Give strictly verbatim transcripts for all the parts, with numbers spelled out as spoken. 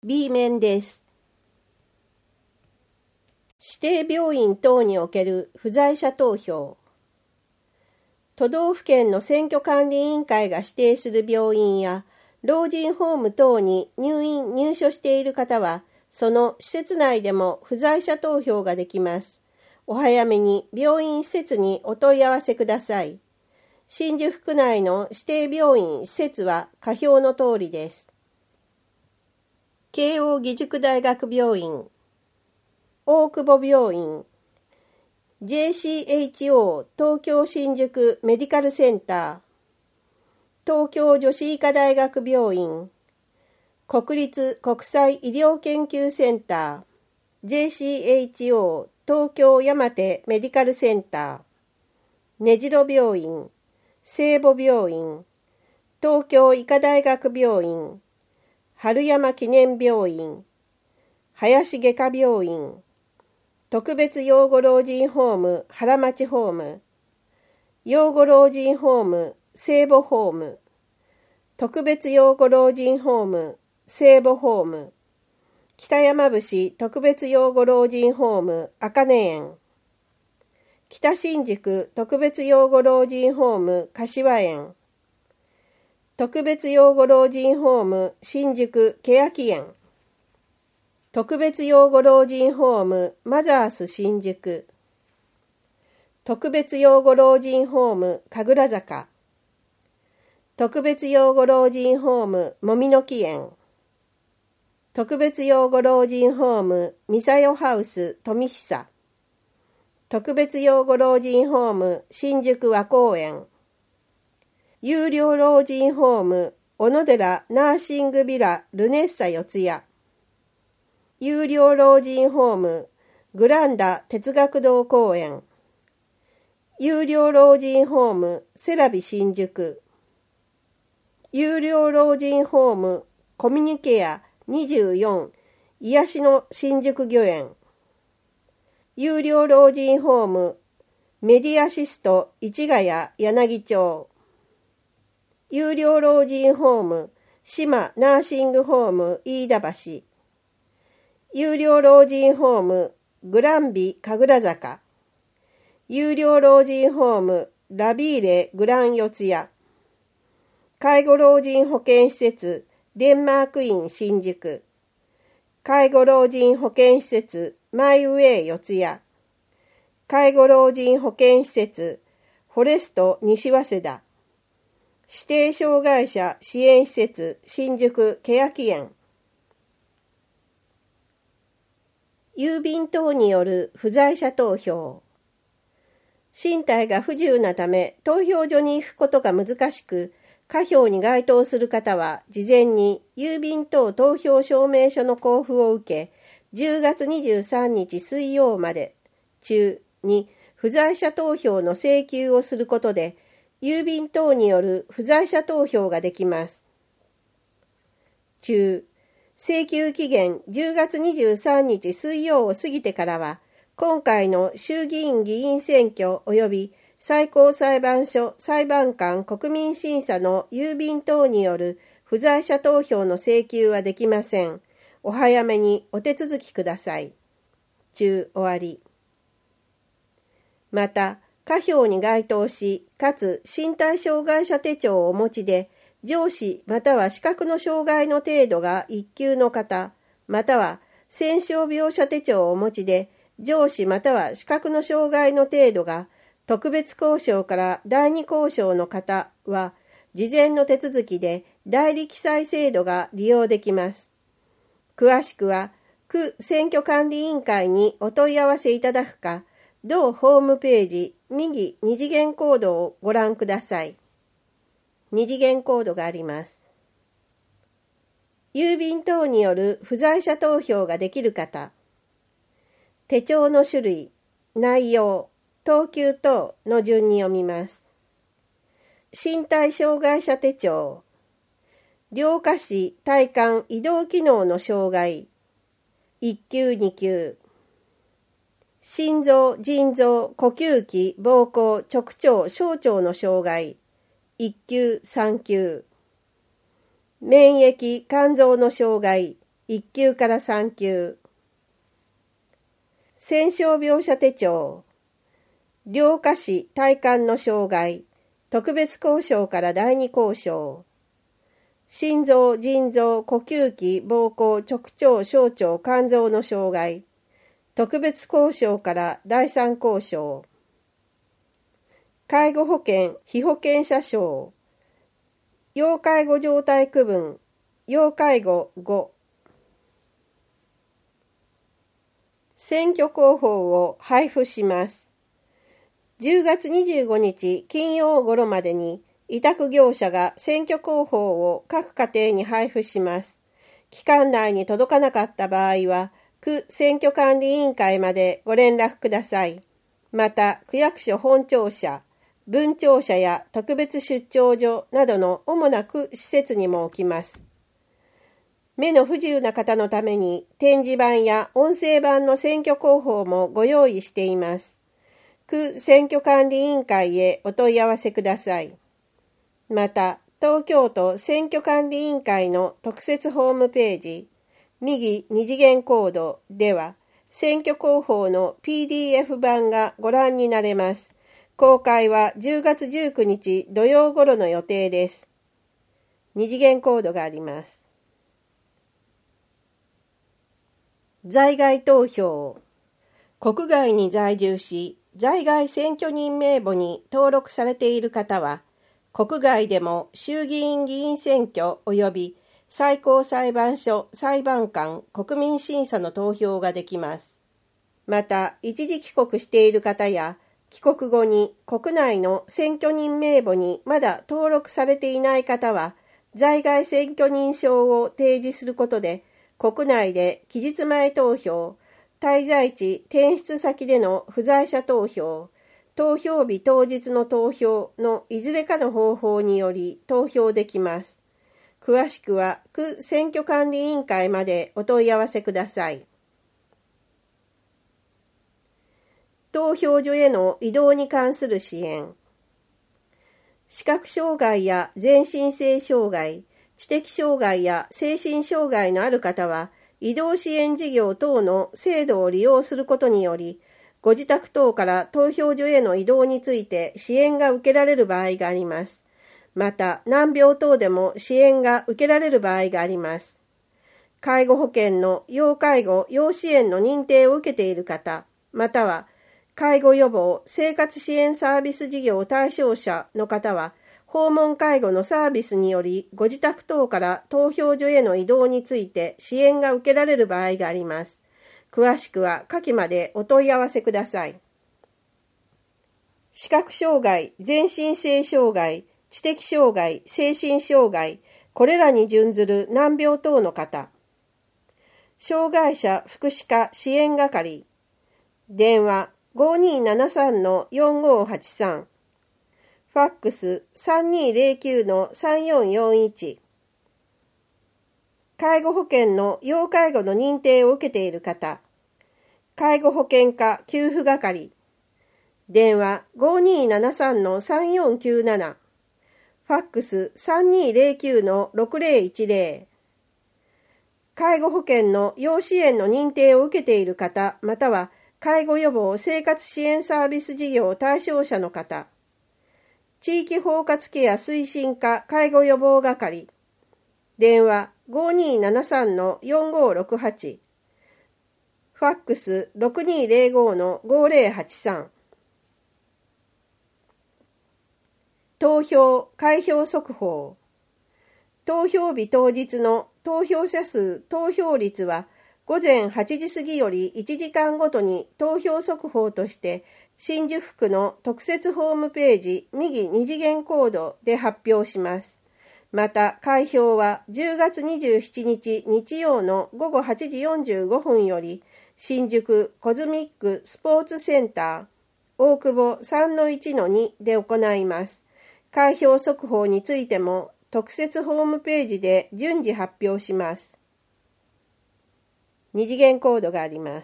B 面です。指定病院等における不在者投票。都道府県の選挙管理委員会が指定する病院や老人ホーム等に入院・入所している方は、その施設内でも不在者投票ができます。お早めに病院施設にお問い合わせください。新宿区内の指定病院施設は下表の通りです。慶應義塾大学病院、大久保病院、ジェーシーエイチオー 東京新宿メディカルセンター、東京女子医科大学病院、国立国際医療研究センター、ジェーシーエイチオー 東京山手メディカルセンター、根城病院、聖母病院、東京医科大学病院、春山記念病院、林外科病院、特別養護老人ホーム原町ホーム、養護老人ホーム聖母ホーム、特別養護老人ホーム聖母ホーム、北山伏特別養護老人ホーム茜園、北新宿特別養護老人ホーム柏園、特別養護老人ホーム新宿欅園、特別養護老人ホームマザース新宿、特別養護老人ホーム神楽坂、特別養護老人ホームもみの木園、特別養護老人ホームミサヨハウス富久、特別養護老人ホーム新宿和光園、有料老人ホーム小野寺ナーシングビラルネッサ四谷、有料老人ホームグランダ哲学堂公園、有料老人ホームセラビ新宿、有料老人ホームコミュニケアにじゅうよん癒しの新宿御苑、有料老人ホームメディアシスト市ヶ谷柳町、有料老人ホーム島ナーシングホーム飯田橋、有料老人ホームグランビ神楽坂、有料老人ホームラビーレグラン四谷、介護老人保健施設デンマークイン新宿、介護老人保健施設マイウェイ四谷、介護老人保健施設フォレスト西早稲田、指定障害者支援施設新宿欅園。郵便等による不在者投票。身体が不自由なため投票所に行くことが難しく、可票に該当する方は事前に郵便等投票証明書の交付を受け、じゅうがつにじゅうさんにち水曜まで中に不在者投票の請求をすることで、郵便等による不在者投票ができます。中、請求期限じゅうがつにじゅうさんにち水曜を過ぎてからは、今回の衆議院議員選挙及び最高裁判所裁判官国民審査の郵便等による不在者投票の請求はできません。お早めにお手続きください。中、終わり。また、可票に該当し、かつ身体障害者手帳をお持ちで、上肢または視覚の障害の程度がいっ級の方、または戦傷病者手帳をお持ちで、上肢または視覚の障害の程度が特別交渉から第二交渉の方は、事前の手続きで代理記載制度が利用できます。詳しくは、区選挙管理委員会にお問い合わせいただくか、同ホームページ右二次元コードをご覧ください。二次元コードがあります。郵便等による不在者投票ができる方。手帳の種類、内容、等級等の順に読みます。身体障害者手帳。両下肢体幹移動機能の障害。いっ級に級。心臓、腎臓、呼吸器、膀胱、直腸、小腸の障害。いっ級さん級。免疫、肝臓の障害。 いっ級からさん級。戦傷病者手帳。両下肢体幹の障害、特別交渉からだいに交渉。心臓、腎臓、呼吸器、膀胱、直腸、小腸、肝臓の障害、特別交渉からだいさん交渉。介護保険、被保険者証。要介護状態区分、要介護ご。選挙広報を配布します。じゅうがつにじゅうごにち金曜頃までに委託業者が選挙広報を各家庭に配布します。期間内に届かなかった場合は、区選挙管理委員会までご連絡ください。また、区役所本庁舎、分庁舎や特別出張所などの主な区施設にも置きます。目の不自由な方のために展示板や音声版の選挙広報もご用意しています。区選挙管理委員会へお問い合わせください。また、東京都選挙管理委員会の特設ホームページ、右二次元コードでは、選挙広報の ピーディーエフ 版がご覧になれます。公開はじゅうがつじゅうくにち土曜頃の予定です。二次元コードがあります。在外投票。国外に在住し、在外選挙人名簿に登録されている方は、国外でも衆議院議員選挙及び最高裁判所裁判官国民審査の投票ができます。また、一時帰国している方や、帰国後に国内の選挙人名簿にまだ登録されていない方は、在外選挙人証を提示することで、国内で期日前投票、滞在地転出先での不在者投票、投票日当日の投票のいずれかの方法により投票できます。詳しくは区選挙管理委員会までお問い合わせください。投票所への移動に関する支援。視覚障害や全身性障害、知的障害や精神障害のある方は、移動支援事業等の制度を利用することにより、ご自宅等から投票所への移動について支援が受けられる場合があります。また、難病等でも支援が受けられる場合があります。介護保険の要介護・要支援の認定を受けている方、または、介護予防・生活支援サービス事業対象者の方は、訪問介護のサービスによりご自宅等から投票所への移動について支援が受けられる場合があります。詳しくは下記までお問い合わせください。視覚障害、全身性障害、知的障害、精神障害、これらに準ずる難病等の方。障害者福祉課支援係。電話ごにーななさんのよんごーはちさん。ファックス さんにーぜろきゅうのさんよんよんいち。介護保険の要介護の認定を受けている方、介護保険課給付係、電話ごにーななさんのさんよんきゅうなな、ファックス さんにーぜろきゅうのろくぜろいちぜろ。介護保険の要支援の認定を受けている方、または介護予防生活支援サービス事業対象者の方、地域包括ケア推進課介護予防係、電話ごにーななさんのよんごーろくはち、ファックスろくにーぜろごのごぜろはちさん。投票・開票速報。投票日当日の投票者数・投票率は午前はちじ過ぎよりいちじかんごとに投票速報として新宿区の特設ホームページ右二次元コードで発表します。また開票はじゅうがつにじゅうしちにち日曜のごごはちじよんじゅうごふんより新宿コズミックスポーツセンター大久保 さんのいちのに で行います。開票速報についても特設ホームページで順次発表します。二次元コードがあります。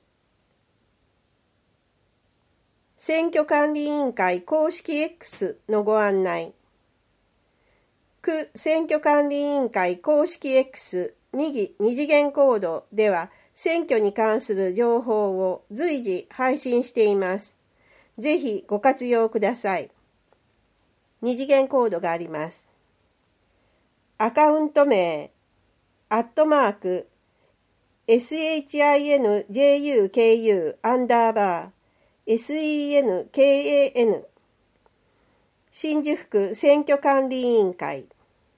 選挙管理委員会公式 X のご案内。区選挙管理委員会公式 X 右二次元コードでは選挙に関する情報を随時配信しています。ぜひご活用ください。二次元コードがあります。アカウント名、アットマーク、シンジュクアンダーバー、センカン、新宿区選挙管理委員会。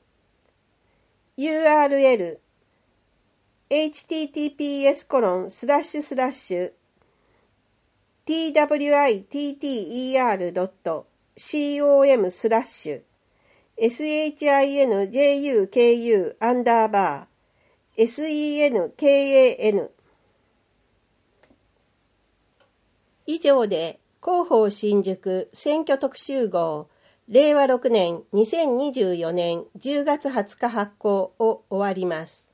ユーアールエル、エイチティーティーピーエスコロンスラッシュスラッシュ ティーダブリューアイティーティーイーアールドットコム スラッシュ シンジュクアンダーバー センカン。以上で広報新宿選挙特集号れいわろくねんにせんにじゅうよねんじゅうがつはつか発行を終わります。